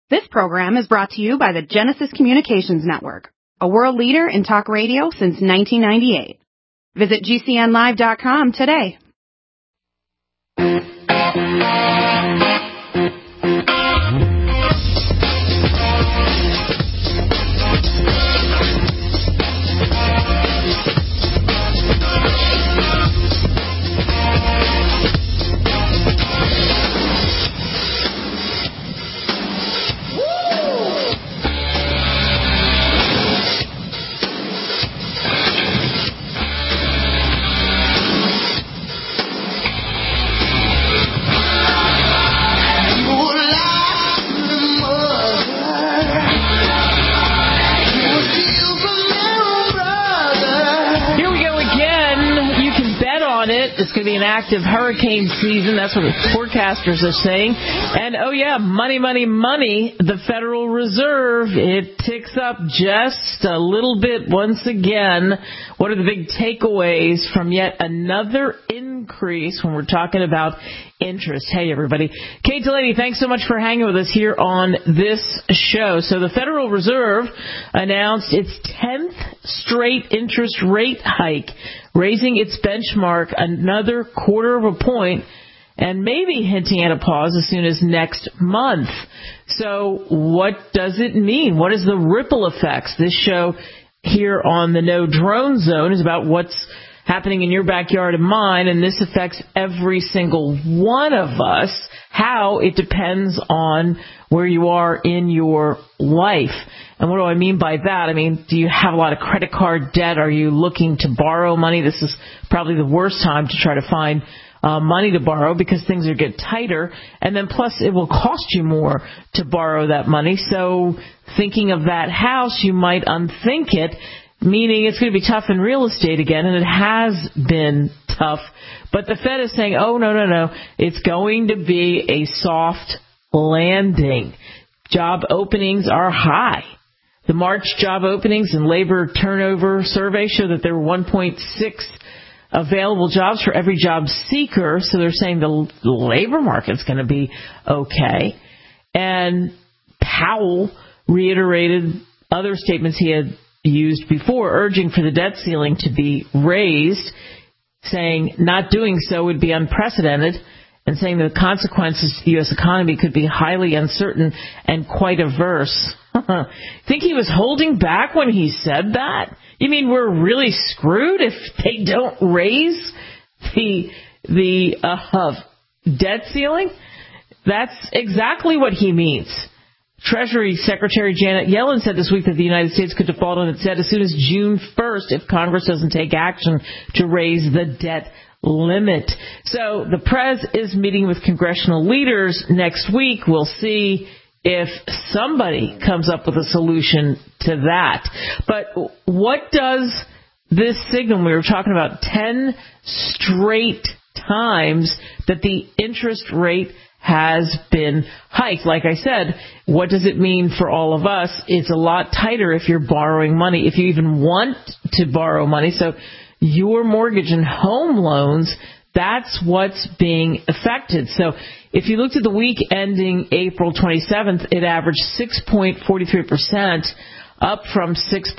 This program is brought to you by the Genesis Communications Network, a world leader in talk radio since 1998. Visit GCNlive.com today. It's going to be an active hurricane season. That's what the forecasters are saying. And, oh, yeah, money, money, money. The Federal Reserve, it ticks up just a little bit once again. What are the big takeaways from yet another increase when we're talking about interest? Hey, everybody. Kate Delaney, thanks so much for hanging with us here on this show. So the Federal Reserve announced its 10th straight interest rate hike, raising its benchmark another quarter of a point and maybe hinting at a pause as soon as next month. So what does it mean? What is the ripple effects? This show here on the No Drone Zone is about what's happening in your backyard and mine, and this affects every single one of us. How? It depends on where you are in your life. And what do I mean by that? I mean, do you have a lot of credit card debt? Are you looking to borrow money? This is probably the worst time to try to find money to borrow because things are getting tighter. And then plus it will cost you more to borrow that money. So thinking of that house, you might unthink it, meaning it's going to be tough in real estate again, and it has been tough. But the Fed is saying, oh, no, it's going to be a soft landing. Job openings are high. The March job openings and labor turnover survey show that there were 1.6 available jobs for every job seeker, so they're saying the labor market's going to be okay. And Powell reiterated other statements he had used before, urging for the debt ceiling to be raised, saying not doing so would be unprecedented, and saying the consequences to the U.S. economy could be highly uncertain and quite adverse. Think he was holding back when he said that? You mean we're really screwed if they don't raise the debt ceiling? That's exactly what he means. Treasury Secretary Janet Yellen said this week that the United States could default on its debt as soon as June 1st if Congress doesn't take action to raise the debt limit. So the Prez is meeting with congressional leaders next week. We'll see if somebody comes up with a solution to that. But what does this signal? We were talking about 10 straight times that the interest rate has been hiked. Like I said, what does it mean for all of us? It's a lot tighter if you're borrowing money, if you even want to borrow money. So your mortgage and home loans, that's what's being affected. So if you looked at the week ending April 27th, it averaged 6.43%, up from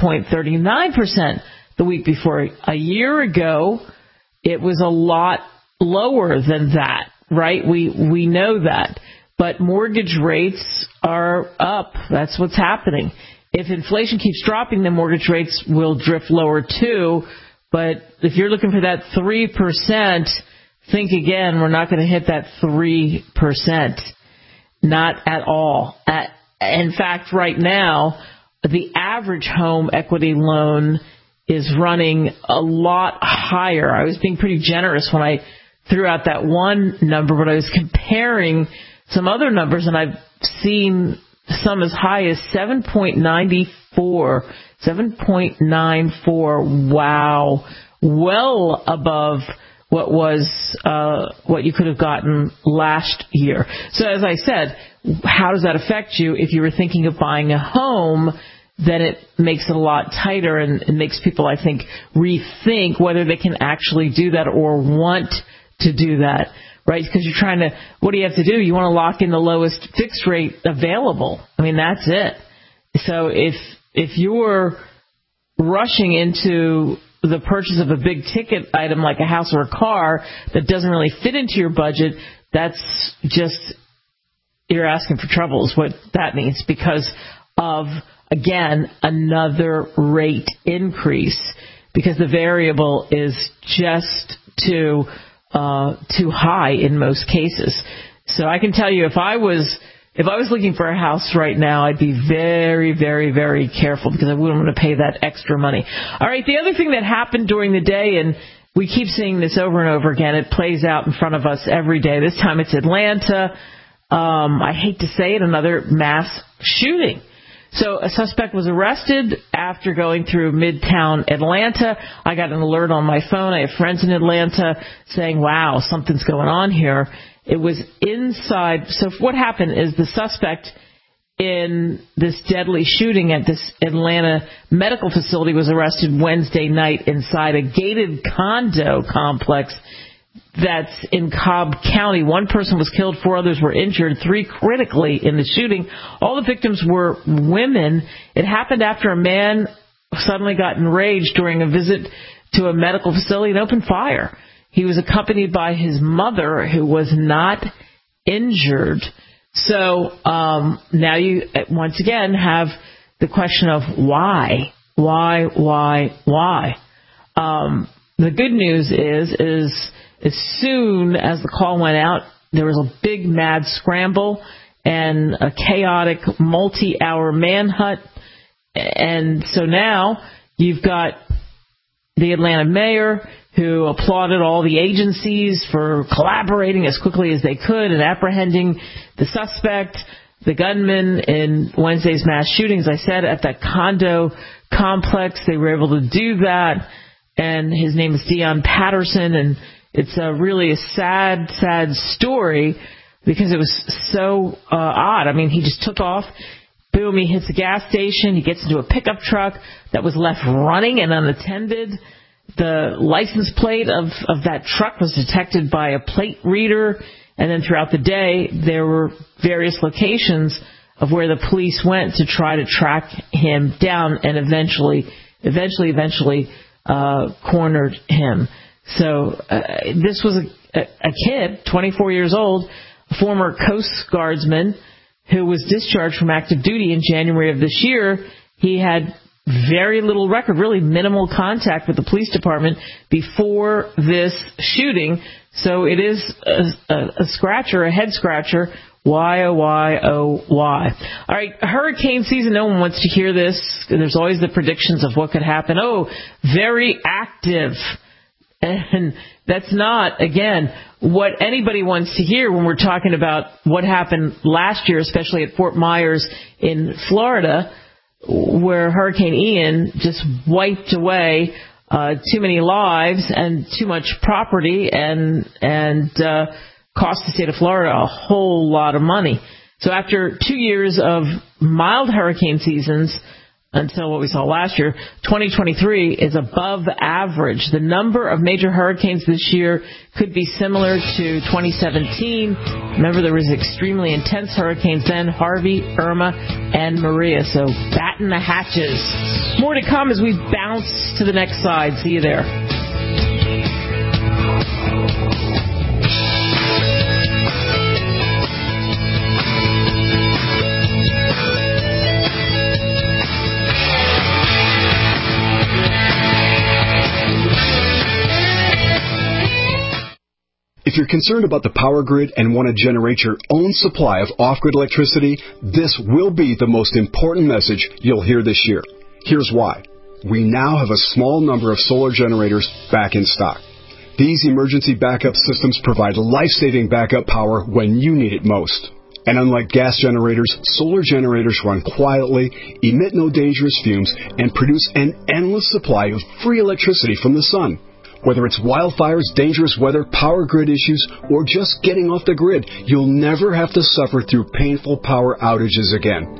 6.39% the week before. A year ago, it was a lot lower than that, right? We know that. But mortgage rates are up. That's what's happening. If inflation keeps dropping, then mortgage rates will drift lower too. But if you're looking for that 3%, think again, we're not going to hit that 3%. Not at all. In fact, right now, the average home equity loan is running a lot higher. I was being pretty generous when I threw out that one number, but I was comparing some other numbers, and I've seen some as high as 7.94. 7.94. Wow. Well above what you could have gotten last year. So as I said, how does that affect you? If you were thinking of buying a home, then it makes it a lot tighter, and it makes people, I think, rethink whether they can actually do that or want to do that. right? Because you're trying to, what do you have to do? You want to lock in the lowest fixed rate available. I mean, that's it. So if you're rushing into the purchase of a big ticket item like a house or a car that doesn't really fit into your budget, that's just, you're asking for trouble is what that means, because of, again, another rate increase, because the variable is just too high in most cases. So I can tell you, if I was looking for a house right now, I'd be very, very, very careful, because I wouldn't want to pay that extra money. All right, the other thing that happened during the day, and we keep seeing this over and over again, it plays out in front of us every day. This time it's Atlanta. I hate to say it, another mass shooting. So a suspect was arrested after going through Midtown Atlanta. I got an alert on my phone. I have friends in Atlanta saying, wow, something's going on here. It was inside. So what happened is the suspect in this deadly shooting at this Atlanta medical facility was arrested Wednesday night inside a gated condo complex that's in Cobb County. One person was killed, 4 others were injured, 3 critically in the shooting. All the victims were women. It happened after a man suddenly got enraged during a visit to a medical facility and opened fire. He was accompanied by his mother, who was not injured. So now you once again have the question of why? The good news is as soon as the call went out, there was a big mad scramble and a chaotic multi-hour manhunt. And so now you've got the Atlanta mayor, who applauded all the agencies for collaborating as quickly as they could and apprehending the suspect, the gunman in Wednesday's mass shooting. As I said, at that condo complex, they were able to do that. And his name is Dion Patterson, and it's really a sad, sad story because it was so odd. I mean, he just took off. Boom, he hits a gas station. He gets into a pickup truck that was left running and unattended. The license plate of that truck was detected by a plate reader. And then throughout the day, there were various locations of where the police went to try to track him down and eventually cornered him. So this was a kid, 24 years old, a former Coast Guardsman who was discharged from active duty in January of this year. He had very little record, really minimal contact with the police department before this shooting. So it is a scratcher, a head scratcher. Why, oh, why, oh, why? All right, hurricane season, no one wants to hear this. There's always the predictions of what could happen. Oh, very active. And that's not, again, what anybody wants to hear when we're talking about what happened last year, especially at Fort Myers in Florida, where Hurricane Ian just wiped away too many lives and too much property and cost the state of Florida a whole lot of money. So after 2 years of mild hurricane seasons, until what we saw last year, 2023 is above average. The number of major hurricanes this year could be similar to 2017. Remember, there was extremely intense hurricanes then, Harvey, Irma, and Maria. So batten the hatches. More to come as we bounce to the next side. See you there. If you're concerned about the power grid and want to generate your own supply of off-grid electricity, this will be the most important message you'll hear this year. Here's why. We now have a small number of solar generators back in stock. These emergency backup systems provide life-saving backup power when you need it most. And unlike gas generators, solar generators run quietly, emit no dangerous fumes, and produce an endless supply of free electricity from the sun. Whether it's wildfires, dangerous weather, power grid issues, or just getting off the grid, you'll never have to suffer through painful power outages again.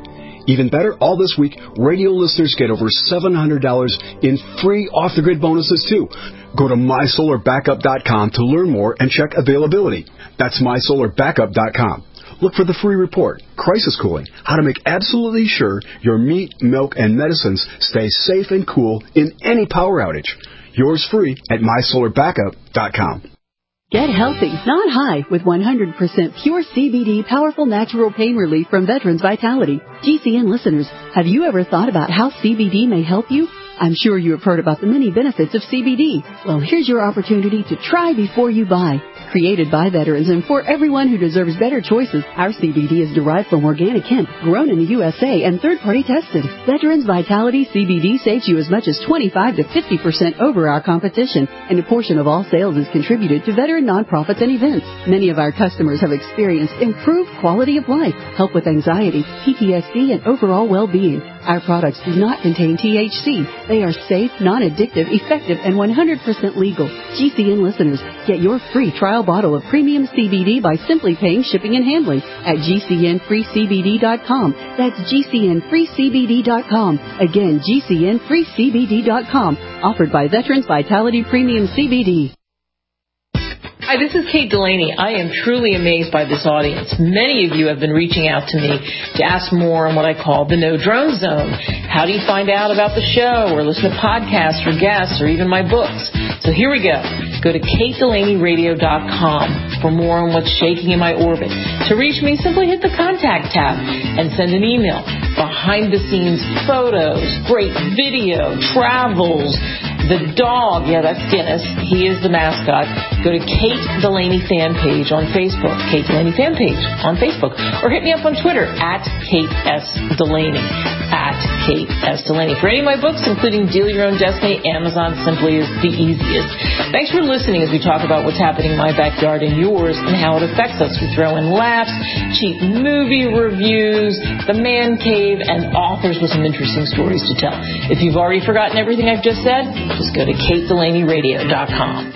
Even better, all this week, radio listeners get over $700 in free off-the-grid bonuses, too. Go to MySolarBackup.com to learn more and check availability. That's MySolarBackup.com. Look for the free report, Crisis Cooling, how to make absolutely sure your meat, milk, and medicines stay safe and cool in any power outage. Yours free at MySolarBackup.com. Get healthy, not high, with 100% pure CBD powerful natural pain relief from Veterans Vitality. GCN listeners, have you ever thought about how CBD may help you? I'm sure you have heard about the many benefits of CBD. Well, here's your opportunity to try before you buy. Created by veterans and for everyone who deserves better choices, our CBD is derived from organic hemp, grown in the USA, and third-party tested. Veterans Vitality CBD saves you as much as 25 to 50% over our competition, and a portion of all sales is contributed to veteran nonprofits and events. Many of our customers have experienced improved quality of life, help with anxiety, PTSD, and overall well-being. Our products do not contain THC. They are safe, non-addictive, effective, and 100% legal. GCN listeners, get your free trial bottle of premium CBD by simply paying shipping and handling at GCNFreeCBD.com. That's GCNFreeCBD.com. Again, GCNFreeCBD.com. Offered by Veterans Vitality Premium CBD. Hi, this is Kate Delaney. I am truly amazed by this audience. Many of you have been reaching out to me to ask more on what I call the No Drone Zone. How do you find out about the show or listen to podcasts or guests or even my books? So here we go. Go to KateDelaneyRadio.com for more on what's shaking in my orbit. To reach me, simply hit the contact tab and send an email. Behind-the-scenes photos, great video, travels, the dog, yeah, that's Guinness. He is the mascot. Go to Kate Delaney fan page on Facebook. Kate Delaney fan page on Facebook. Or hit me up on Twitter at Kate S. Delaney. At Kate S. Delaney. For any of my books, including Deal Your Own Destiny, Amazon simply is the easiest. Thanks for listening as we talk about what's happening in my backyard and yours and how it affects us. We throw in laughs, cheap movie reviews, the man cave, and authors with some interesting stories to tell. If you've already forgotten everything I've just said, just go to KateDelaneyRadio.com.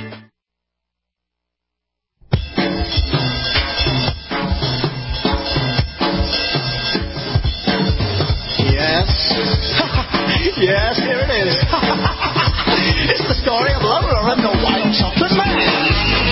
Yes, here it is. It's the story of Lola and the White Chocolate Man.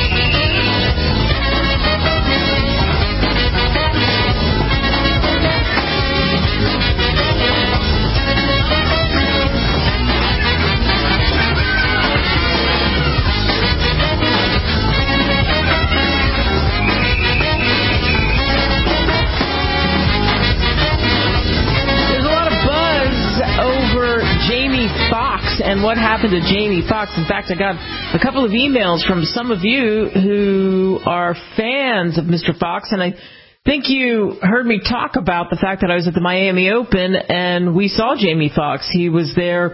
And what happened to Jamie Foxx. In fact, I got a couple of emails from some of you who are fans of Mr. Fox, and I think you heard me talk about the fact that I was at the Miami Open and we saw Jamie Foxx. He was there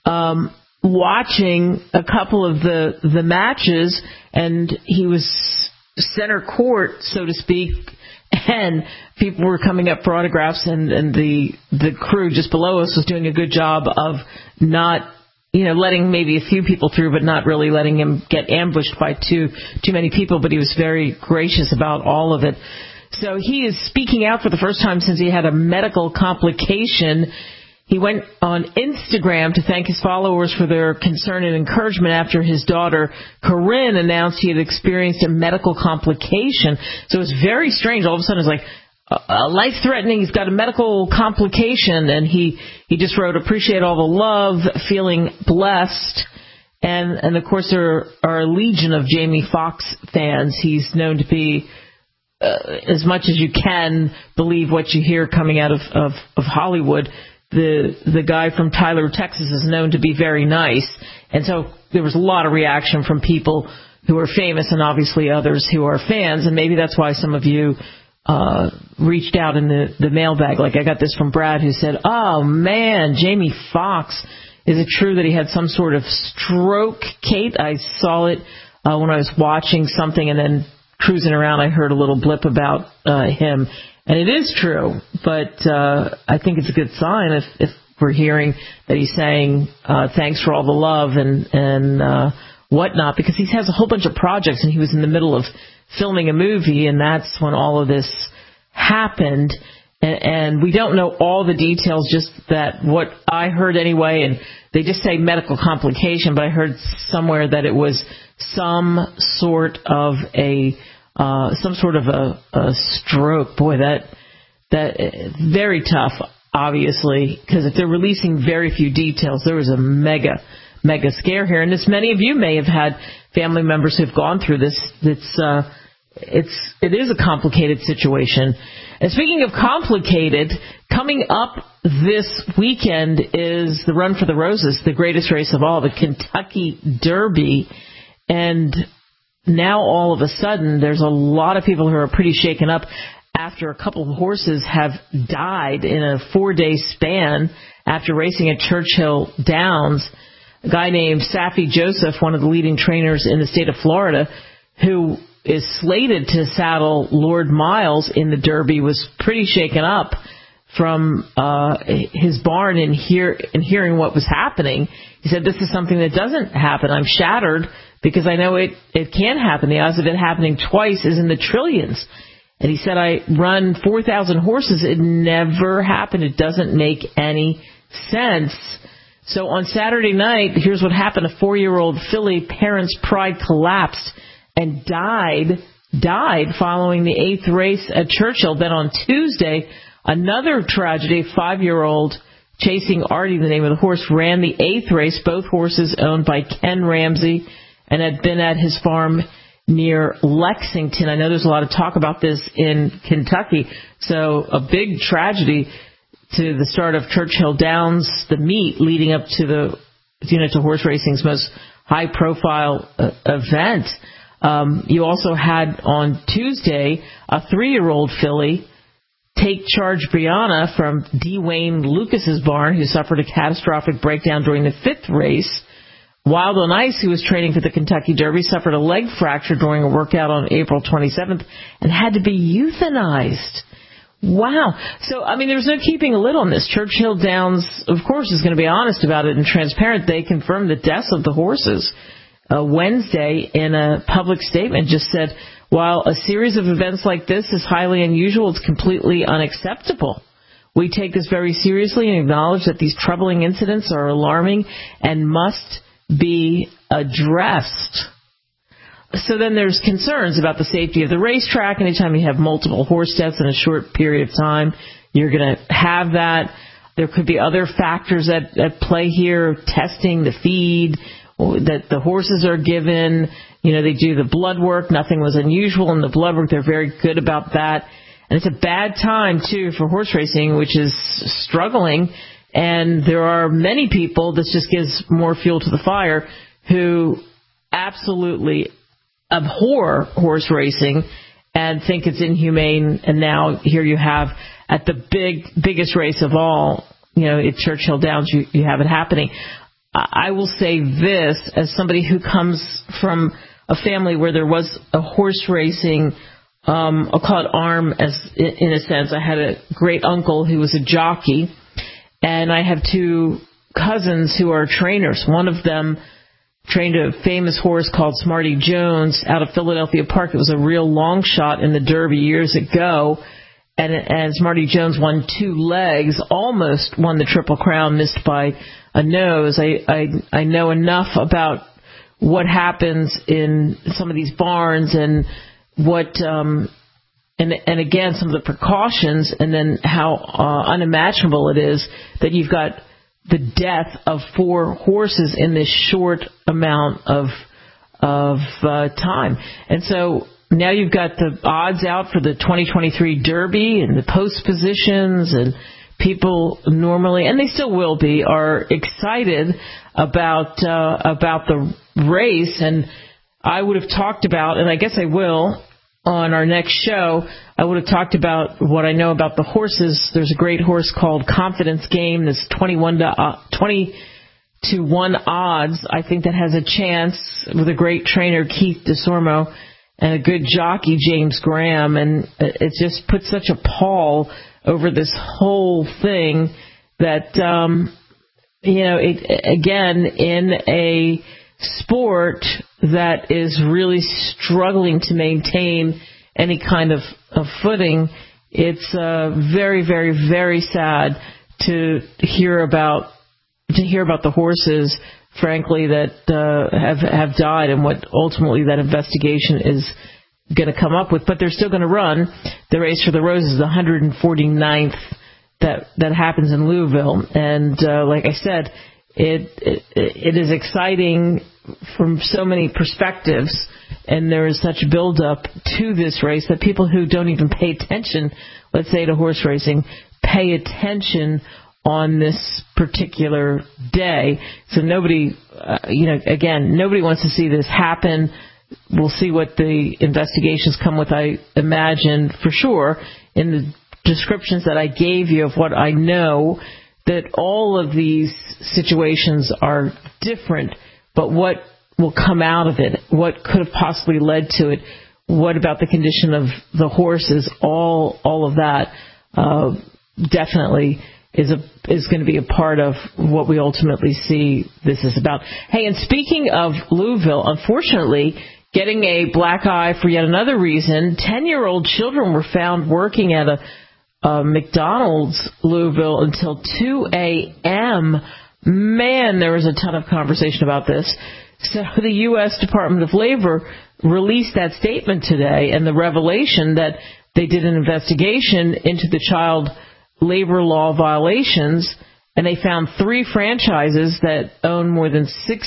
watching a couple of the matches, and he was center court, so to speak, and people were coming up for autographs, and the crew just below us was doing a good job of not, letting maybe a few people through, but not really letting him get ambushed by too many people. But he was very gracious about all of it. So he is speaking out for the first time since he had a medical complication. He went on Instagram to thank his followers for their concern and encouragement after his daughter, Corinne, announced he had experienced a medical complication. So it was very strange. All of a sudden, it's like life-threatening. He's got a medical complication, and he just wrote, "Appreciate all the love, feeling blessed." And of course, there are a legion of Jamie Foxx fans. He's known to be, as much as you can believe what you hear coming out of Hollywood, the guy from Tyler, Texas is known to be very nice. And so there was a lot of reaction from people who are famous and obviously others who are fans. And maybe that's why some of you reached out in the mailbag. Like I got this from Brad who said, "Oh man, Jamie Foxx. Is it true that he had some sort of stroke, Kate? I saw it when I was watching something, and then cruising around I heard a little blip about him." And it is true, but I think it's a good sign if we're hearing that he's saying thanks for all the love and whatnot, because he has a whole bunch of projects, and he was in the middle of filming a movie, and that's when all of this happened. And we don't know all the details, just that what I heard anyway, and they just say medical complication, but I heard somewhere that it was some sort of a stroke. Boy, that very tough, obviously, because if they're releasing very few details, there was a mega scare here. And as many of you may have had family members who've gone through this, it is a complicated situation. And speaking of complicated, coming up this weekend is the Run for the Roses, the greatest race of all, the Kentucky Derby. And now all of a sudden, there's a lot of people who are pretty shaken up after a couple of horses have died in a 4-day span after racing at Churchill Downs. A guy named Saffie Joseph, one of the leading trainers in the state of Florida, who is slated to saddle Lord Miles in the Derby, was pretty shaken up from his barn and hearing what was happening. He said, "This is something that doesn't happen. I'm shattered because I know it can happen. The odds of it happening twice is in the trillions." And he said, "I run 4,000 horses. It never happened. It doesn't make any sense." So on Saturday night, here's what happened. A 4-year-old filly, Parents' Pride, collapsed and died following the 8th race at Churchill. Then on Tuesday, another tragedy. 5-year-old Chasing Artie, the name of the horse, ran the 8th race. Both horses owned by Ken Ramsey and had been at his farm near Lexington. I know there's a lot of talk about this in Kentucky. So a big tragedy to the start of Churchill Downs, the meet leading up to to horse racing's most high-profile event. You also had on Tuesday a 3-year-old filly, Take Charge Brianna, from D. Wayne Lucas's barn, who suffered a catastrophic breakdown during the 5th race. Wild on Ice, who was training for the Kentucky Derby, suffered a leg fracture during a workout on April 27th and had to be euthanized. Wow. So, I mean, there's no keeping a lid on this. Churchill Downs, of course, is going to be honest about it and transparent. They confirmed the deaths of the horses Wednesday in a public statement. Just said, while a series of events like this is highly unusual, it's completely unacceptable. We take this very seriously and acknowledge that these troubling incidents are alarming and must be addressed. So then there's concerns about the safety of the racetrack. Anytime you have multiple horse deaths in a short period of time, you're going to have that. There could be other factors at play here, testing the feed that the horses are given. They do the blood work. Nothing was unusual in the blood work. They're very good about that. And it's a bad time, too, for horse racing, which is struggling. And there are many people, this just gives more fuel to the fire, who absolutely abhor horse racing and think it's inhumane. And now here you have, at the biggest race of all, at Churchill Downs, you have it happening. I will say this, as somebody who comes from a family where there was a horse racing, I'll call it arm, in a sense. I had a great uncle who was a jockey, and I have 2 cousins who are trainers. One of them trained a famous horse called Smarty Jones out of Philadelphia Park. It was a real long shot in the Derby years ago. And Smarty Jones won 2 legs, almost won the Triple Crown, missed by a nose. I know enough about what happens in some of these barns and what, and again, some of the precautions, and then how unimaginable it is that you've got the death of 4 horses in this short amount of time. And so now you've got the odds out for the 2023 Derby and the post positions, and people normally, and they still will be, are excited about the race. And I would have talked about, and I guess I will on our next show, I would have talked about what I know about the horses. There's a great horse called Confidence Game. There's 20 to 1 odds. I think that has a chance with a great trainer, Keith DeSormo, and a good jockey, James Graham. And it just puts such a pall over this whole thing that, again, in a sport that is really struggling to maintain any kind of footing, It's very, very, very sad to hear about the horses, frankly, that have died, and what ultimately that investigation is going to come up with. But they're still going to run the Race for the Roses, the 149th that happens in Louisville. And like I said, it is exciting from so many perspectives, and there is such build-up to this race that people who don't even pay attention, let's say to horse racing, pay attention on this particular day. So nobody, nobody wants to see this happen. We'll see what the investigations come with, I imagine, for sure, in the descriptions that I gave you of what I know, that all of these situations are different, but what will come out of it, what could have possibly led to it, what about the condition of the horses, all of that definitely is going to be a part of what we ultimately see this is about. Hey, and speaking of Louisville, unfortunately, getting a black eye for yet another reason, 10-year-old children were found working at a McDonald's Louisville until 2 a.m. Man, there was a ton of conversation about this. So the U.S. Department of Labor released that statement today, and the revelation that they did an investigation into the child labor law violations, and they found 3 franchises that own more than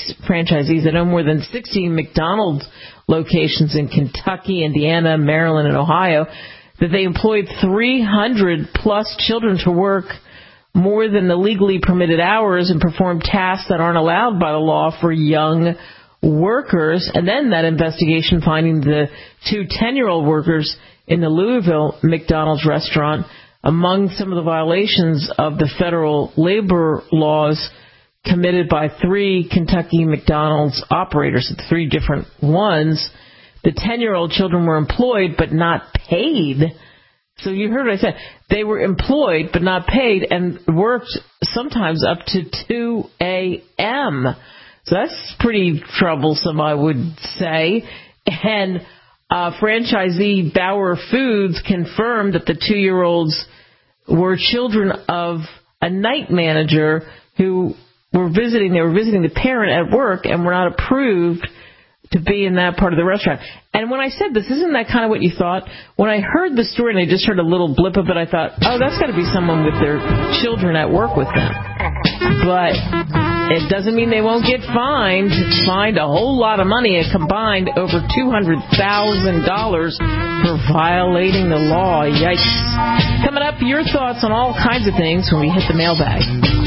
16 McDonald's locations in Kentucky, Indiana, Maryland, and Ohio, that they employed 300-plus children to work more than the legally permitted hours and perform tasks that aren't allowed by the law for young workers. And then that investigation finding the 2 10-year-old workers in the Louisville McDonald's restaurant among some of the violations of the federal labor laws committed by 3 Kentucky McDonald's operators, 3 different ones. The 10-year-old children were employed but not paid. So you heard what I said. They were employed but not paid and worked sometimes up to 2 a.m. So that's pretty troublesome, I would say. And franchisee Bauer Foods confirmed that the 2-year-olds were children of a night manager who were visiting. They were visiting the parent at work and were not approved to be in that part of the restaurant. And when I said this, isn't that kind of what you thought? When I heard the story and I just heard a little blip of it, I thought, oh, that's got to be someone with their children at work with them. But it doesn't mean they won't get fined. Fined a whole lot of money, a combined over $200,000 for violating the law. Yikes. Coming up, your thoughts on all kinds of things when we hit the mailbag.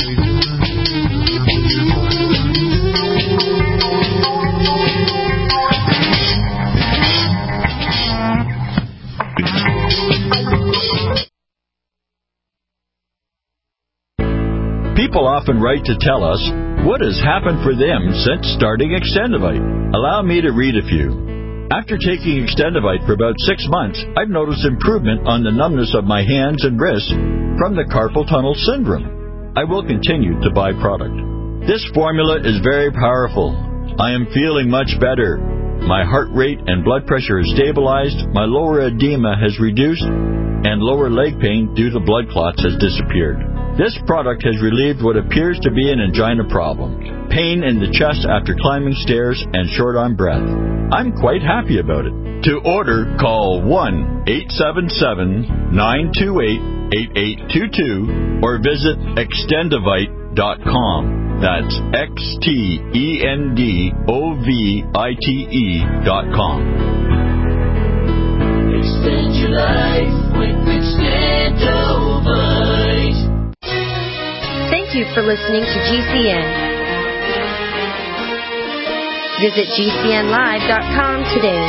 People often write to tell us what has happened for them since starting Extendivite. Allow me to read a few. After taking Extendivite for about 6 months, I've noticed improvement on the numbness of my hands and wrists from the carpal tunnel syndrome. I will continue to buy product. This formula is very powerful. I am feeling much better. My heart rate and blood pressure is stabilized, my lower edema has reduced, and lower leg pain due to blood clots has disappeared. This product has relieved what appears to be an angina problem, pain in the chest after climbing stairs, and short on breath. I'm quite happy about it. To order, call 1-877-928-8822 or visit Extendivite.com. That's Extendovite.com. Extend your life with Extendovite. Thank you for listening to GCN. Visit GCNlive.com today.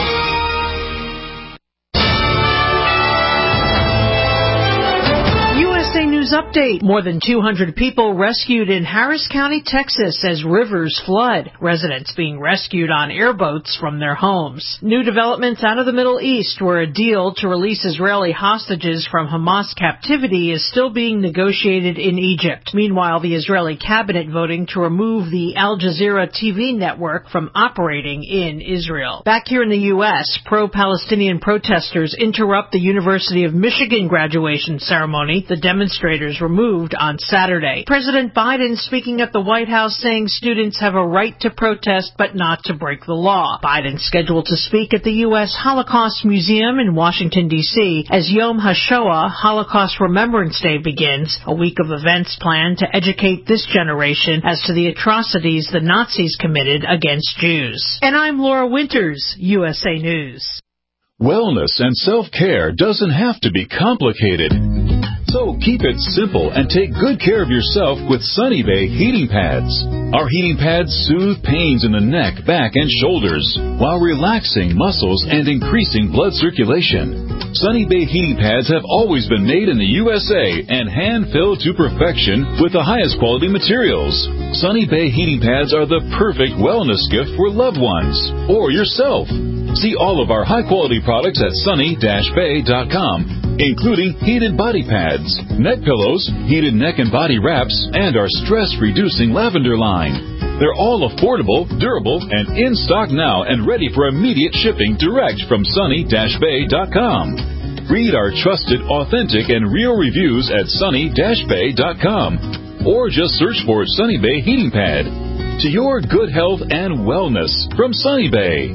USA News News update. More than 200 people rescued in Harris County, Texas as rivers flood. Residents being rescued on airboats from their homes. New developments out of the Middle East, where a deal to release Israeli hostages from Hamas captivity is still being negotiated in Egypt. Meanwhile, the Israeli cabinet voting to remove the Al Jazeera TV network from operating in Israel. Back here in the U.S., pro-Palestinian protesters interrupt the University of Michigan graduation ceremony. The demonstrators were moved on Saturday. President Biden speaking at the White House saying students have a right to protest but not to break the law. Biden scheduled to speak at the U.S. Holocaust Museum in Washington, D.C. as Yom HaShoah, Holocaust Remembrance Day, begins, a week of events planned to educate this generation as to the atrocities the Nazis committed against Jews. And I'm Laura Winters, USA News. Wellness and self-care doesn't have to be complicated. So keep it simple and take good care of yourself with Sunny Bay heating pads. Our heating pads soothe pains in the neck, back, and shoulders while relaxing muscles and increasing blood circulation. Sunny Bay heating pads have always been made in the USA and hand-filled to perfection with the highest quality materials. Sunny Bay heating pads are the perfect wellness gift for loved ones or yourself. See all of our high-quality products at sunny-bay.com, including heated body pads, neck pillows, heated neck and body wraps, and our stress-reducing lavender line. They're all affordable, durable, and in stock now and ready for immediate shipping direct from sunny-bay.com. Read our trusted, authentic, and real reviews at sunny-bay.com, or just search for Sunny Bay Heating Pad. To your good health and wellness from Sunny Bay.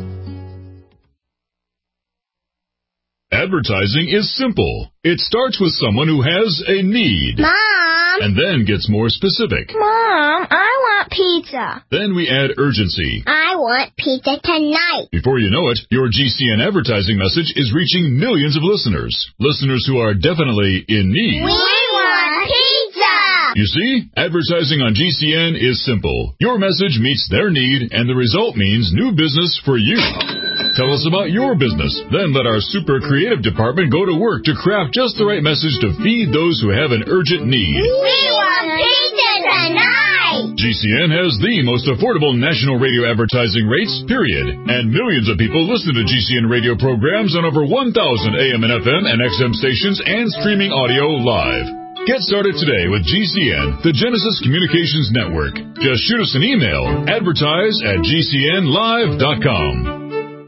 Advertising is simple. It starts with someone who has a need. Mom! And then gets more specific. Mom, I want pizza. Then we add urgency. I want pizza tonight. Before you know it, your GCN advertising message is reaching millions of listeners. Listeners who are definitely in need. We want pizza! You see, advertising on GCN is simple. Your message meets their need, and the result means new business for you. Tell us about your business. Then let our super creative department go to work to craft just the right message to feed those who have an urgent need. We want pizza tonight! GCN has the most affordable national radio advertising rates, period. And millions of people listen to GCN radio programs on over 1,000 AM and FM and XM stations and streaming audio live. Get started today with GCN, the Genesis Communications Network. Just shoot us an email, advertise@gcnlive.com.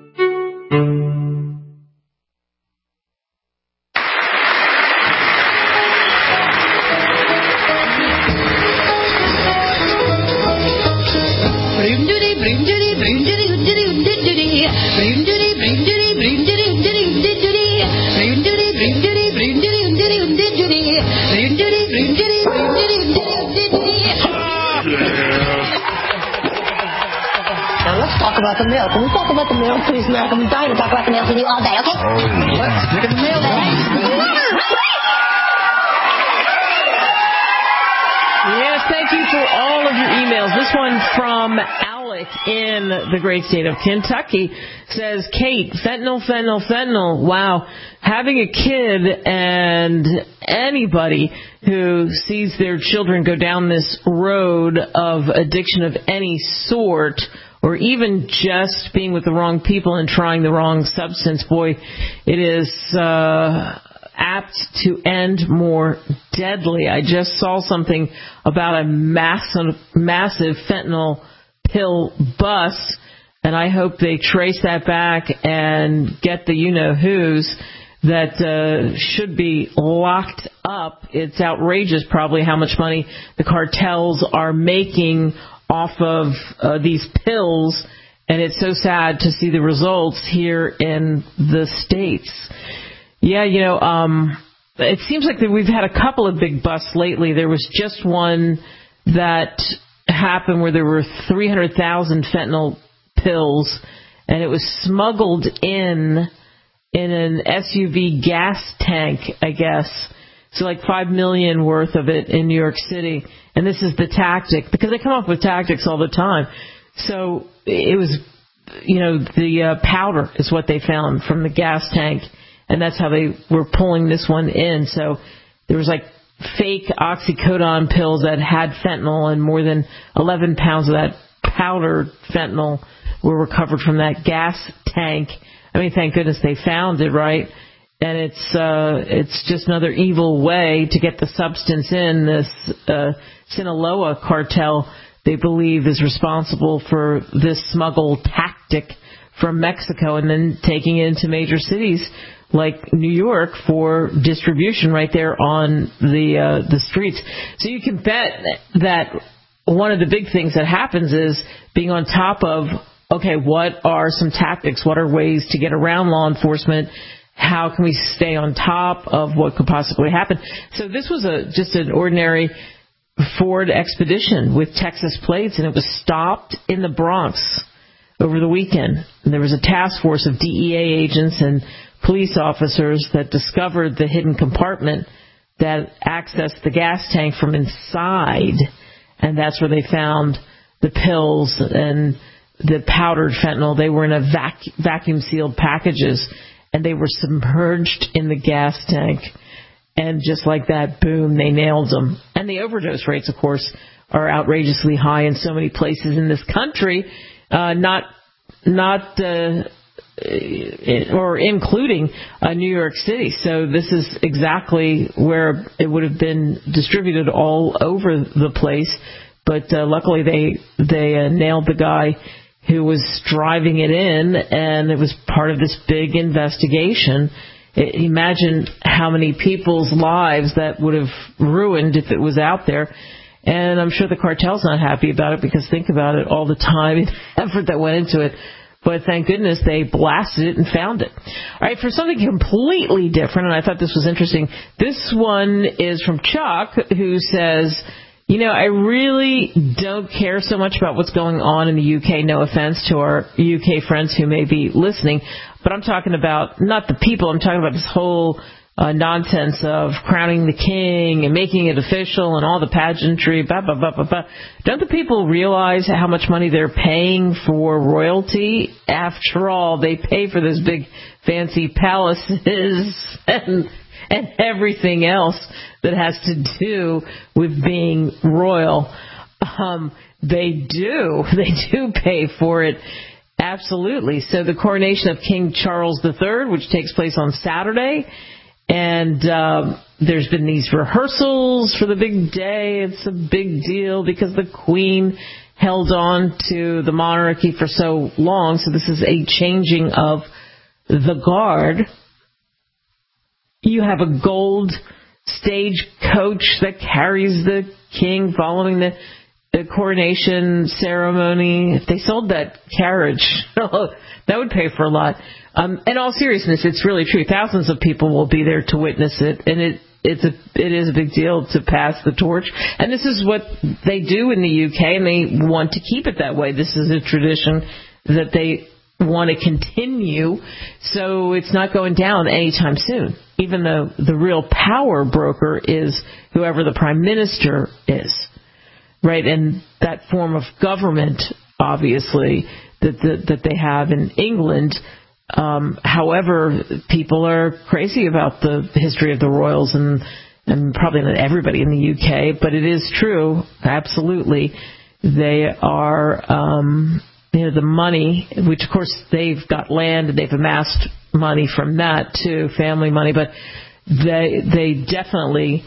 About the mail. Can we talk about the mail, please, Malcolm? I'm dying to talk about the mail with you all day, okay? Let's look at the mail then. Yes, thank you for all of your emails. This one from Alec in the great state of Kentucky says, Kate, fentanyl. Wow. Having a kid and anybody who sees their children go down this road of addiction of any sort, or even just being with the wrong people and trying the wrong substance, boy, it is apt to end more deadly. I just saw something about a massive fentanyl pill bust, and I hope they trace that back and get the you-know-whos that should be locked up. It's outrageous probably how much money the cartels are making off of these pills, and it's so sad to see the results here in the States. Yeah, it seems like that we've had a couple of big busts lately. There was just one that happened where there were 300,000 fentanyl pills, and it was smuggled in an SUV gas tank, I guess. So like $5 million worth of it in New York City. And this is the tactic, because they come up with tactics all the time. So it was, the powder is what they found from the gas tank. And that's how they were pulling this one in. So there was like fake oxycodone pills that had fentanyl, and more than 11 pounds of that powdered fentanyl were recovered from that gas tank. I mean, thank goodness they found it, right? And it's just another evil way to get the substance in. This Sinaloa cartel, they believe, is responsible for this smuggle tactic from Mexico and then taking it into major cities like New York for distribution right there on the streets. So you can bet that one of the big things that happens is being on top of, okay, what are some tactics? What are ways to get around law enforcement? How can we stay on top of what could possibly happen? So this was just an ordinary Ford Expedition with Texas plates, and it was stopped in the Bronx over the weekend. And there was a task force of DEA agents and police officers that discovered the hidden compartment that accessed the gas tank from inside, and that's where they found the pills and the powdered fentanyl. They were in a vacuum-sealed packages, and they were submerged in the gas tank. And just like that, boom, they nailed them. And the overdose rates, of course, are outrageously high in so many places in this country, or including New York City. So this is exactly where it would have been distributed all over the place. But luckily they nailed the guy who was driving it in, and it was part of this big investigation. Imagine how many people's lives that would have ruined if it was out there. And I'm sure the cartel's not happy about it, because think about it, all the time and effort that went into it. But thank goodness they blasted it and found it. All right, for something completely different, and I thought this was interesting, this one is from Chuck, who says, you know, I really don't care so much about what's going on in the UK. No offense to our UK friends who may be listening, but I'm talking about not the people. I'm talking about this whole nonsense of crowning the king and making it official and all the pageantry, blah, blah, blah, blah, blah. Don't the people realize how much money they're paying for royalty? After all, they pay for this big fancy palaces and everything else that has to do with being royal. They do pay for it. Absolutely. So the coronation of King Charles III, which takes place on Saturday, and there's been these rehearsals for the big day. It's a big deal because the Queen held on to the monarchy for so long. So this is a changing of the guard. You have a gold stage coach that carries the king following the coronation ceremony. If they sold that carriage, that would pay for a lot. In all seriousness, it's really true. Thousands of people will be there to witness it, and it is a big deal to pass the torch. And this is what they do in the UK, and they want to keep it that way. This is a tradition that they want to continue, so it's not going down anytime soon, even though the real power broker is whoever the prime minister is, right? And that form of government, obviously, that they have in England. However, people are crazy about the history of the royals, and probably not everybody in the UK, but it is true, absolutely. They are, the money, which of course they've got land and they've amassed money from that too, family money, but they definitely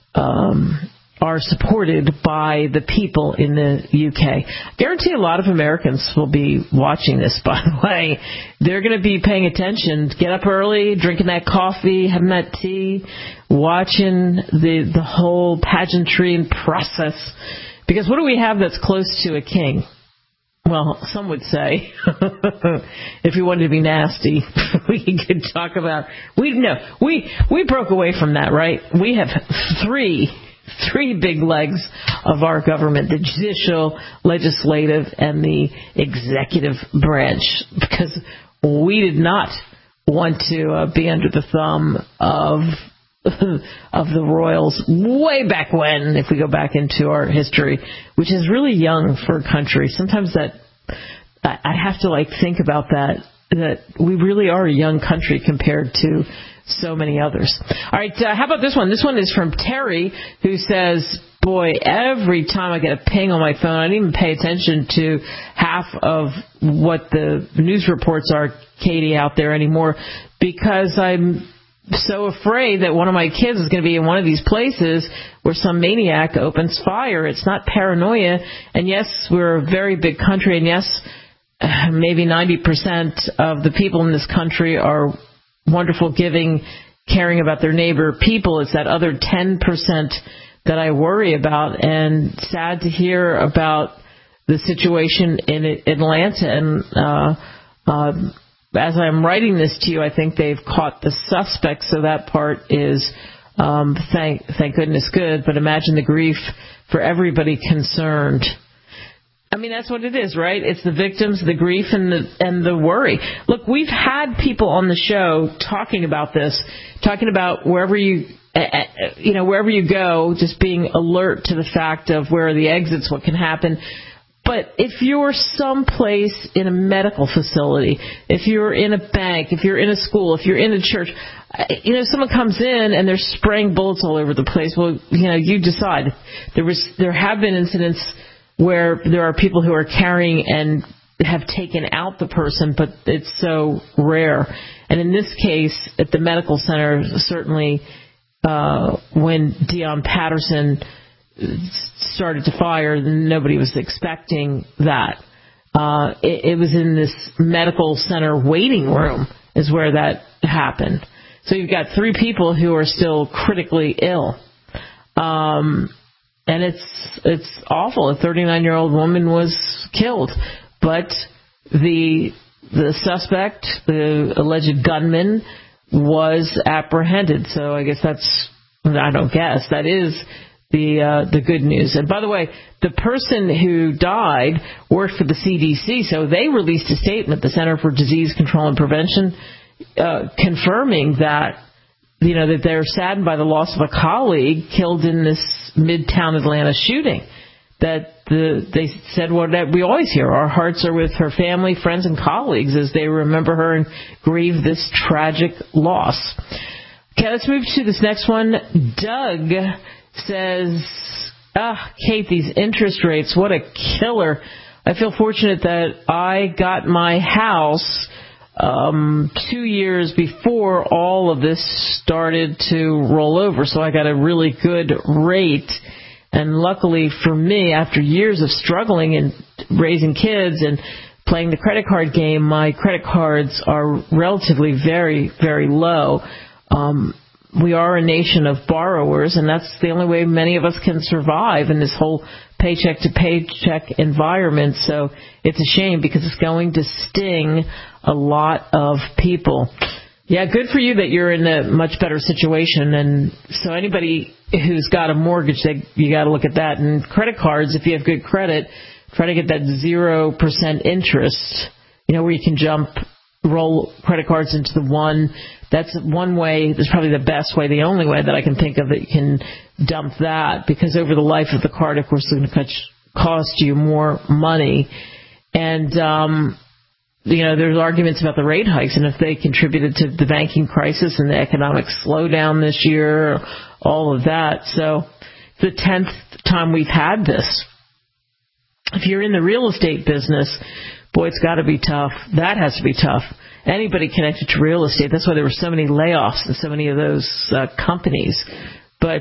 are supported by the people in the UK. I guarantee a lot of Americans will be watching this, by the way. They're going to be paying attention. Get up early, drinking that coffee, having that tea, watching the whole pageantry and process. Because what do we have that's close to a king? Well, some would say, if you wanted to be nasty, we could talk about, we broke away from that, right? We have three big legs of our government: the judicial, legislative, and the executive branch, because we did not want to be under the thumb of the royals way back when, if we go back into our history, which is really young for a country. Sometimes that I have to think about that that we really are a young country compared to so many others. All right, how about this one? This one is from Terry, who says, boy, every time I get a ping on my phone, I don't even pay attention to half of what the news reports are, Katie, out there anymore, because I'm so afraid that one of my kids is going to be in one of these places where some maniac opens fire. It's not paranoia. And yes, we're a very big country, and yes, maybe 90% of the people in this country are wonderful, giving, caring about their neighbor people. It's that other 10% that I worry about, and sad to hear about the situation in Atlanta. And as I'm writing this to you, I think they've caught the suspect, so that part is thank goodness good. But imagine the grief for everybody concerned. I mean, that's what it is, right? It's the victims, the grief, and the worry. Look, we've had people on the show talking about this, talking about wherever you go, just being alert to the fact of where are the exits, what can happen. But if you're someplace in a medical facility, if you're in a bank, if you're in a school, if you're in a church, someone comes in and they're spraying bullets all over the place. Well, you decide. There have been incidents where there are people who are carrying and have taken out the person, but it's so rare. And in this case, at the medical center, certainly when Dion Patterson started to fire, nobody was expecting that. It was in this medical center waiting room is where that happened. So you've got 3 people who are still critically ill. And it's awful. A 39-year-old woman was killed, but the suspect, the alleged gunman, was apprehended. So I guess that is the good news. And by the way, the person who died worked for the CDC, so they released a statement, the Center for Disease Control and Prevention, confirming that that they're saddened by the loss of a colleague killed in this Midtown Atlanta shooting. That they said what we always hear: our hearts are with her family, friends, and colleagues as they remember her and grieve this tragic loss. Okay, let's move to this next one. Doug says, Kate, these interest rates, what a killer. I feel fortunate that I got my house 2 years before all of this started to roll over, so I got a really good rate. And luckily for me, after years of struggling and raising kids and playing the credit card game, my credit cards are relatively very, very low. We are a nation of borrowers, and that's the only way many of us can survive in this whole paycheck-to-paycheck environment. So it's a shame because it's going to sting a lot of people. Yeah, good for you that you're in a much better situation. And so anybody who's got a mortgage, you got to look at that. And credit cards, if you have good credit, try to get that 0% interest, where you can roll credit cards into the one. That's one way. That's probably the best way, the only way that I can think of that you can dump that, because over the life of the card, of course, it's going to cost you more money. And, there's arguments about the rate hikes and if they contributed to the banking crisis and the economic slowdown this year, all of that. So the 10th time we've had this. If you're in the real estate business, boy, it's got to be tough. That has to be tough. Anybody connected to real estate, that's why there were so many layoffs in so many of those companies. But,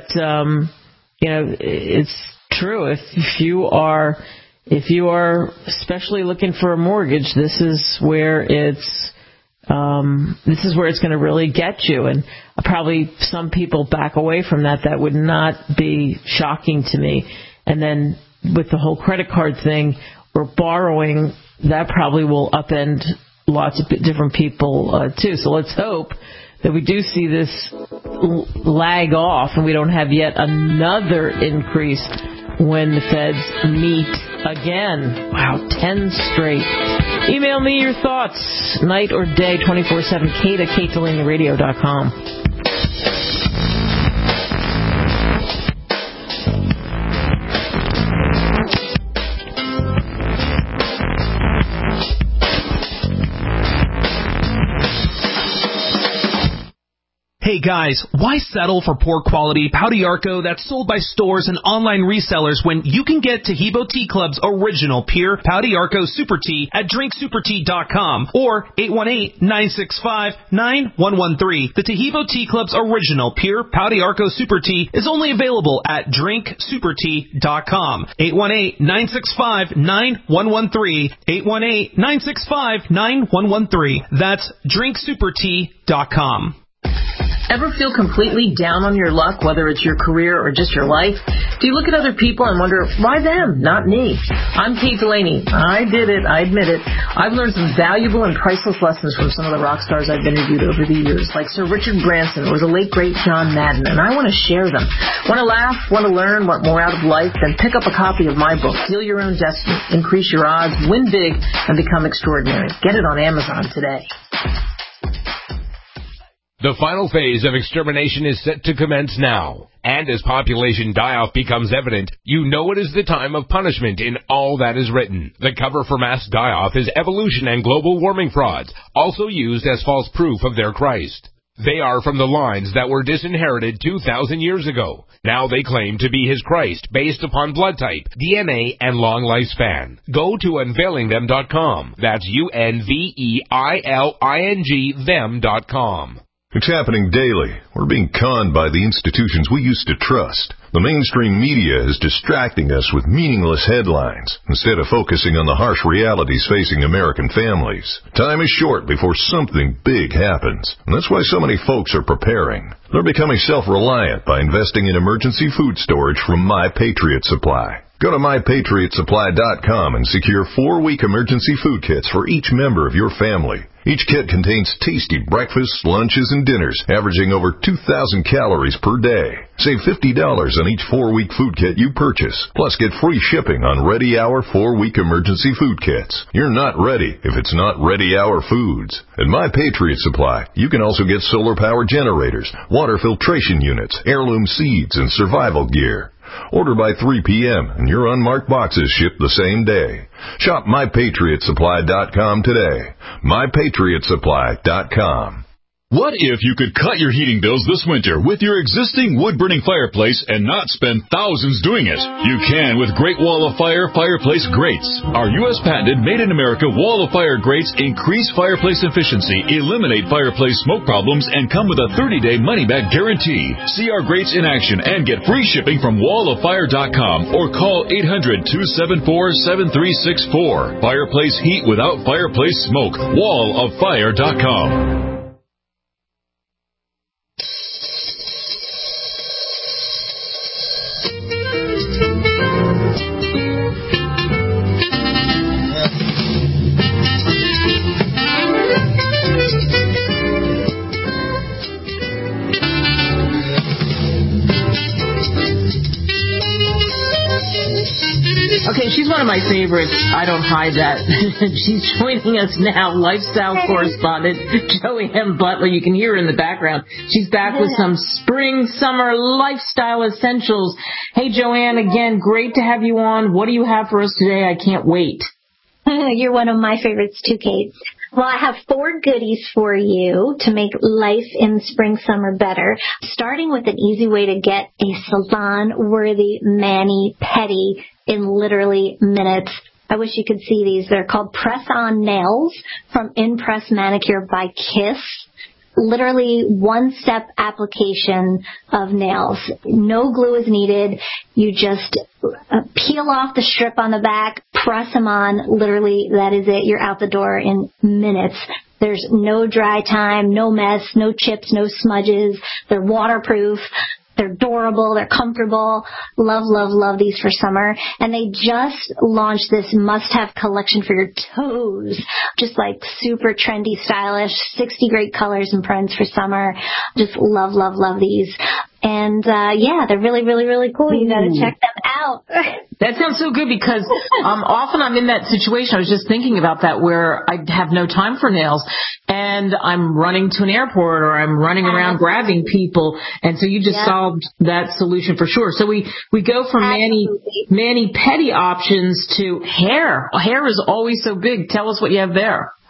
it's true. If you are especially looking for a mortgage, this is where it's going to really get you. And probably some people back away from that. That would not be shocking to me. And then with the whole credit card thing or borrowing, that probably will upend lots of different people too. So let's hope that we do see this lag off and we don't have yet another increase when the feds meet again. Wow, 10 straight. Email me your thoughts, night or day, 24/7, Kate at KateDelaneyRadio.com. Guys, why settle for poor quality Pau d'Arco that's sold by stores and online resellers when you can get Taheebo Tea Club's original pure Pau d'Arco Super Tea at drinksupertea.com or 818-965-9113. The Taheebo Tea Club's original pure Pau d'Arco Super Tea is only available at drinksupertea.com. 818-965-9113. 818-965-9113. That's drinksupertea.com. Ever feel completely down on your luck, whether it's your career or just your life? Do you look at other people and wonder, why them, not me? I'm Kate Delaney. I did it. I admit it. I've learned some valuable and priceless lessons from some of the rock stars I've interviewed over the years, like Sir Richard Branson or the late, great John Madden, and I want to share them. Want to laugh, want to learn, want more out of life? Then pick up a copy of my book, Heal Your Own Destiny, Increase Your Odds, Win Big, and Become Extraordinary. Get it on Amazon today. The final phase of extermination is set to commence now. And as population die-off becomes evident, you know it is the time of punishment in all that is written. The cover for mass die-off is evolution and global warming frauds, also used as false proof of their Christ. They are from the lines that were disinherited 2,000 years ago. Now they claim to be his Christ based upon blood type, DNA, and long lifespan. Go to unveilingthem.com. That's UNVEILING them.com. It's happening daily. We're being conned by the institutions we used to trust. The mainstream media is distracting us with meaningless headlines instead of focusing on the harsh realities facing American families. Time is short before something big happens, and that's why so many folks are preparing. They're becoming self-reliant by investing in emergency food storage from My Patriot Supply. Go to MyPatriotSupply.com and secure 4-week emergency food kits for each member of your family. Each kit contains tasty breakfasts, lunches, and dinners, averaging over 2,000 calories per day. Save $50 on each 4-week food kit you purchase. Plus, get free shipping on Ready Hour 4-week emergency food kits. You're not ready if it's not Ready Hour Foods. At My Patriot Supply, you can also get solar power generators, water filtration units, heirloom seeds, and survival gear. Order by 3 p.m. and your unmarked boxes ship the same day. Shop MyPatriotSupply.com today. MyPatriotSupply.com. What if you could cut your heating bills this winter with your existing wood-burning fireplace and not spend thousands doing it? You can with Great Wall of Fire fireplace grates. Our U.S. patented made-in-America Wall of Fire grates increase fireplace efficiency, eliminate fireplace smoke problems, and come with a 30-day money-back guarantee. See our grates in action and get free shipping from walloffire.com or call 800-274-7364. Fireplace heat without fireplace smoke. walloffire.com. Okay, she's one of my favorites. I don't hide that. She's joining us now, lifestyle correspondent Joanne Butler. You can hear her in the background. She's back with some spring, summer lifestyle essentials. Hey, Joanne, again, great to have you on. What do you have for us today? I can't wait. You're one of my favorites too, Kate. Well, I have 4 goodies for you to make life in spring, summer better, starting with an easy way to get a salon-worthy mani-pedi in literally minutes. I wish you could see these. They're called Press-On Nails from Impress Manicure by Kiss. Literally one-step application of nails. No glue is needed. You just peel off the strip on the back, press them on. Literally, that is it. You're out the door in minutes. There's no dry time, no mess, no chips, no smudges. They're waterproof. They're durable. They're comfortable. Love, love, love these for summer. And they just launched this must-have collection for your toes. Just like super trendy, stylish, 60 great colors and prints for summer. Just love, love, love these. And, yeah, they're really, really, really cool. You got to check them out. That sounds so good because often I'm in that situation. I was just thinking about that where I have no time for nails and I'm running to an airport or I'm running around grabbing people. And so you just solved that solution for sure. So we go from mani-pedi options to hair. Hair is always so big. Tell us what you have there.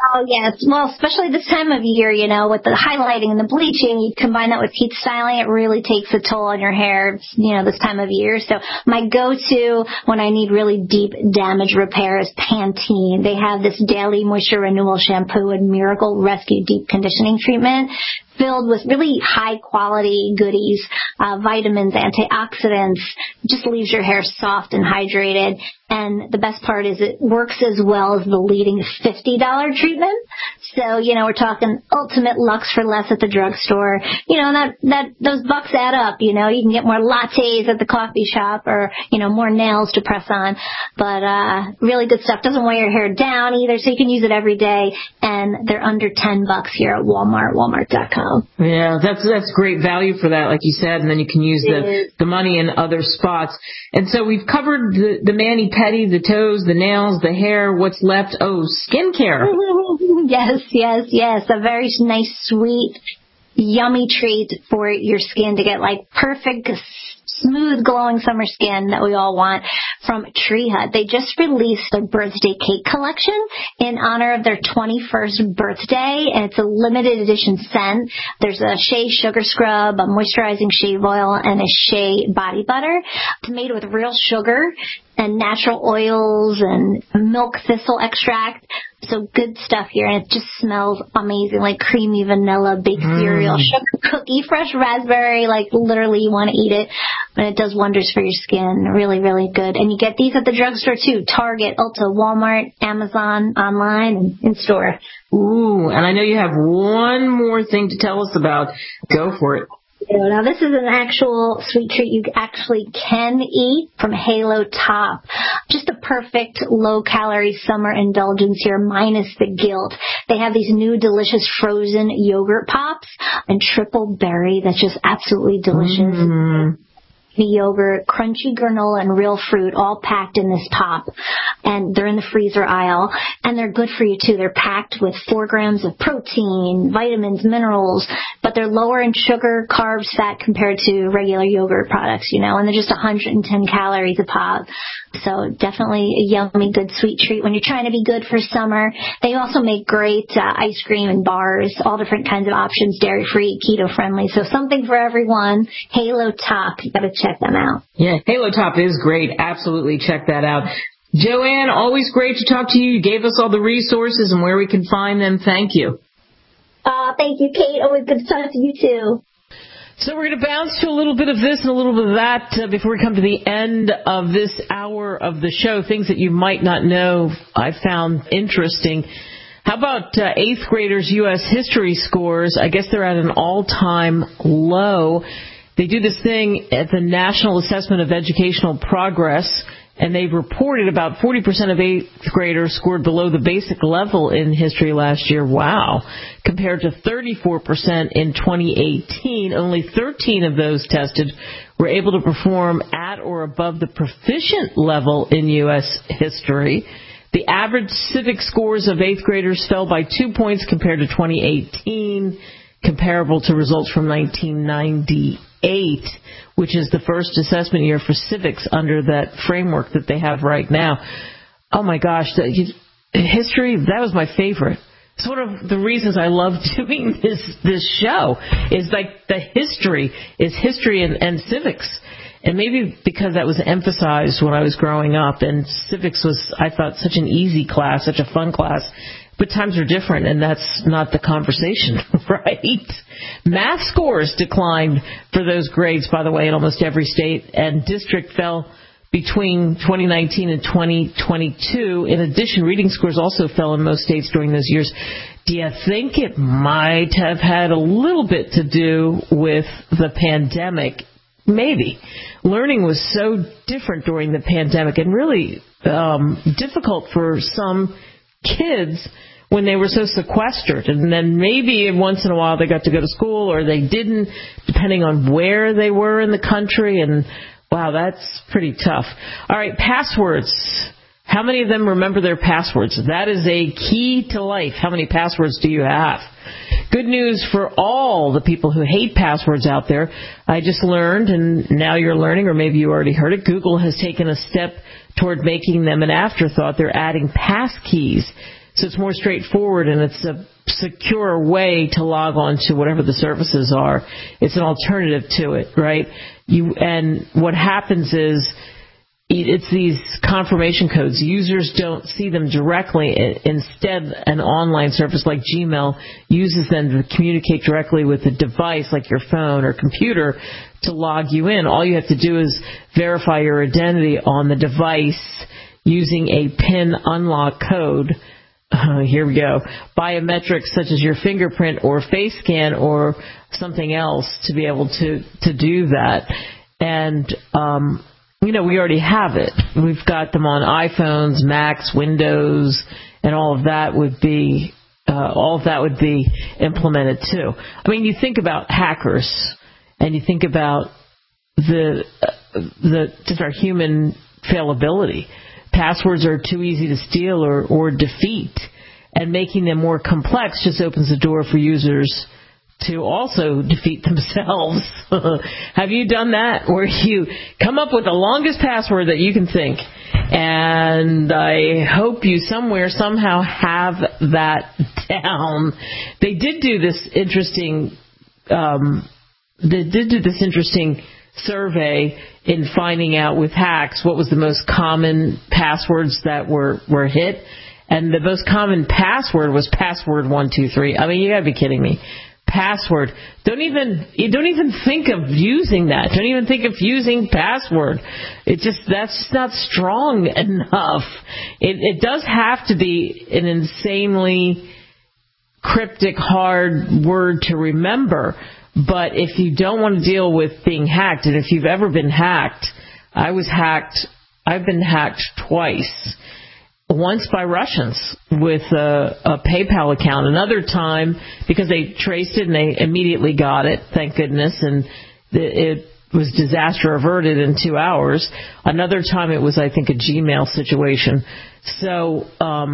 Oh, yes. Well, especially this time of year, with the highlighting and the bleaching, you combine that with heat styling, it really takes a toll on your hair, this time of year. So my go-to when I need really deep damage repair is Pantene. They have this daily moisture renewal shampoo and Miracle Rescue Deep Conditioning Treatment filled with really high-quality goodies, vitamins, antioxidants. It just leaves your hair soft and hydrated. And the best part is it works as well as the leading $50 treatment. So, we're talking ultimate Lux for less at the drugstore. Those bucks add up, You can get more lattes at the coffee shop or, more nails to press on. But really good stuff. Doesn't weigh your hair down either, so you can use it every day. And they're under $10 here at Walmart, walmart.com. Yeah, that's great value for that, like you said, and then you can use the money in other spots. And so we've covered the mani-pedi, the toes, the nails, the hair. What's left? Oh, skincare. Yes. A very nice, sweet, yummy treat for your skin to get perfect, smooth, glowing summer skin that we all want from Tree Hut. They just released their birthday cake collection in honor of their 21st birthday, and it's a limited edition scent. There's a shea sugar scrub, a moisturizing shave oil, and a shea body butter. It's made with real sugar and natural oils and milk thistle extract. So good stuff here, and it just smells amazing, like creamy vanilla, baked cereal, sugar cookie, fresh raspberry, literally you want to eat it. But it does wonders for your skin. Really, really good. And you get these at the drugstore too. Target, Ulta, Walmart, Amazon, online, and in store. Ooh, and I know you have one more thing to tell us about. Go for it. Now, this is an actual sweet treat you actually can eat from Halo Top. Just a perfect low-calorie summer indulgence here, minus the guilt. They have these new delicious frozen yogurt pops and triple berry that's just absolutely delicious. The yogurt, crunchy granola, and real fruit all packed in this pop. And they're in the freezer aisle. And they're good for you, too. They're packed with 4 grams of protein, vitamins, minerals. But they're lower in sugar, carbs, fat compared to regular yogurt products, And they're just 110 calories a pop. So definitely a yummy, good, sweet treat when you're trying to be good for summer. They also make great ice cream and bars, all different kinds of options, dairy-free, keto-friendly. So something for everyone. Halo Top. You got to check them out. Yeah, Halo Top is great. Absolutely check that out. Joanne, always great to talk to you. You gave us all the resources and where we can find them. Thank you. Thank you, Kate. Always good to talk to you, too. So we're going to bounce to a little bit of this and a little bit of that before we come to the end of this hour of the show. Things that you might not know I found interesting. How about 8th graders' U.S. history scores? I guess they're at an all-time low. They do this thing at the National Assessment of Educational Progress, and they've reported about 40% of 8th graders scored below the basic level in history last year. Wow. Compared to 34% in 2018. Only 13 of those tested were able to perform at or above the proficient level in U.S. history. The average civic scores of 8th graders fell by 2 points compared to 2018, comparable to results from 1998, which is the first assessment year for civics under that framework that they have right now. Oh, my gosh. History, that was my favorite. It's one of the reasons I love doing this show is the history is history and civics. And maybe because that was emphasized when I was growing up, and civics was, I thought, such an easy class, such a fun class. But times are different, and that's not the conversation, right? Math scores declined for those grades, by the way, in almost every state, and district fell between 2019 and 2022. In addition, reading scores also fell in most states during those years. Do you think it might have had a little bit to do with the pandemic? Maybe. Learning was so different during the pandemic and really difficult for some kids when they were so sequestered. And then maybe once in a while they got to go to school or they didn't, depending on where they were in the country. And, wow, that's pretty tough. All right, passwords. How many of them remember their passwords? That is a key to life. How many passwords do you have? Good news for all the people who hate passwords out there. I just learned, and now you're learning, or maybe you already heard it, Google has taken a step toward making them an afterthought. They're adding passkeys So it's more straightforward, and it's a secure way to log on to whatever the services are. It's an alternative to it, right? And what happens is it's these confirmation codes. Users don't see them directly. Instead, an online service like Gmail uses them to communicate directly with the device, like your phone or computer, to log you in. All you have to do is verify your identity on the device using a PIN unlock code. Here we go. Biometrics such as your fingerprint or face scan or something else to be able to do that. And, we already have it. We've got them on iPhones, Macs, Windows, and all of that would be implemented too. I mean, you think about hackers, and you think about just our human fallibility. Passwords are too easy to steal or defeat, and making them more complex just opens the door for users to also defeat themselves. Have you done that, where you come up with the longest password that you can think? And I hope you somehow have that down. They did do this interesting survey in finding out with hacks what was the most common passwords that were hit, and the most common password was password 123. I mean, you gotta be kidding me. Password. Don't even think of using that. Don't even think of using password. That's just not strong enough. It does have to be an insanely cryptic, hard word to remember. But if you don't want to deal with being hacked, and if you've ever been hacked, I've been hacked twice. Once by Russians with a PayPal account. Another time because they traced it and they immediately got it, thank goodness, and it was disaster averted in 2 hours. Another time it was, I think, a Gmail situation. So,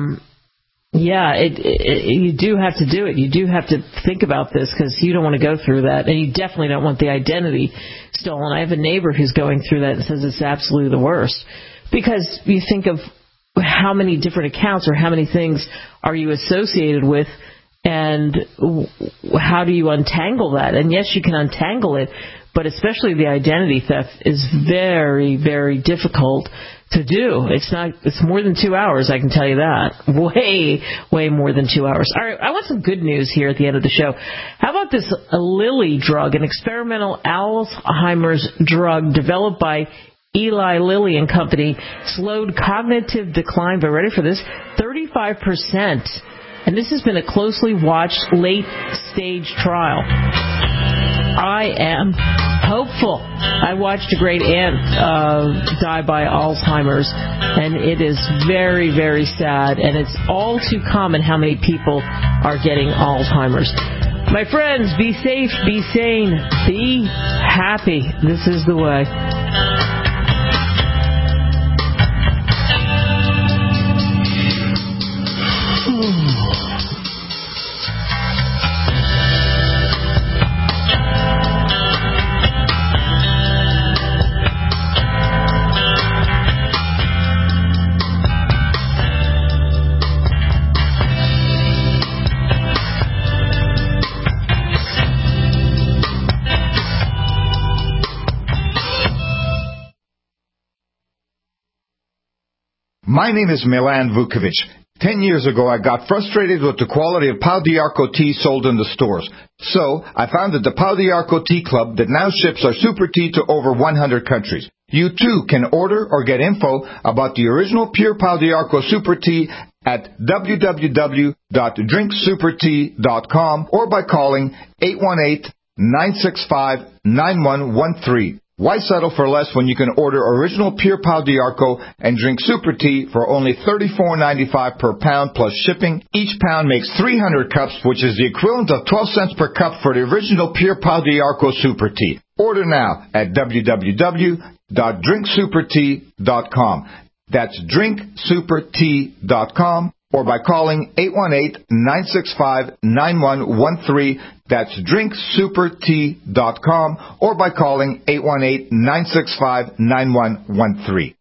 you do have to do it. You do have to think about this because you don't want to go through that, and you definitely don't want the identity stolen. I have a neighbor who's going through that and says it's absolutely the worst because you think of how many different accounts or how many things are you associated with, and how do you untangle that? And yes, you can untangle it, but especially the identity theft is very, very difficult to do. It's more than 2 hours, I can tell you that. Way more than 2 hours. All right, I want some good news here at the end of the show. How about this Lilly drug, an experimental Alzheimer's drug developed by Eli Lilly and Company, slowed cognitive decline, but ready for this, 35%. And this has been a closely watched late-stage trial. I am hopeful. I watched a great aunt die by Alzheimer's, and it is very, very sad, and it's all too common how many people are getting Alzheimer's. My friends, be safe, be sane, be happy. This is the way. My name is Milan Vukovic. 10 years ago, I got frustrated with the quality of Pau d'Arco tea sold in the stores. So, I founded the Pau d'Arco Tea Club that now ships our super tea to over 100 countries. You too can order or get info about the original pure Pau d'Arco super tea at www.drinksupertea.com or by calling 818-965-9113. Why settle for less when you can order original pure Pau d'Arco and drink super tea for only $34.95 per pound plus shipping? Each pound makes 300 cups, which is the equivalent of 12 cents per cup for the original pure Pau d'Arco super tea. Order now at www.drinksupertea.com. That's drinksupertea.com or by calling 818-965-9113. That's drinksupertea.com or by calling 818-965-9113.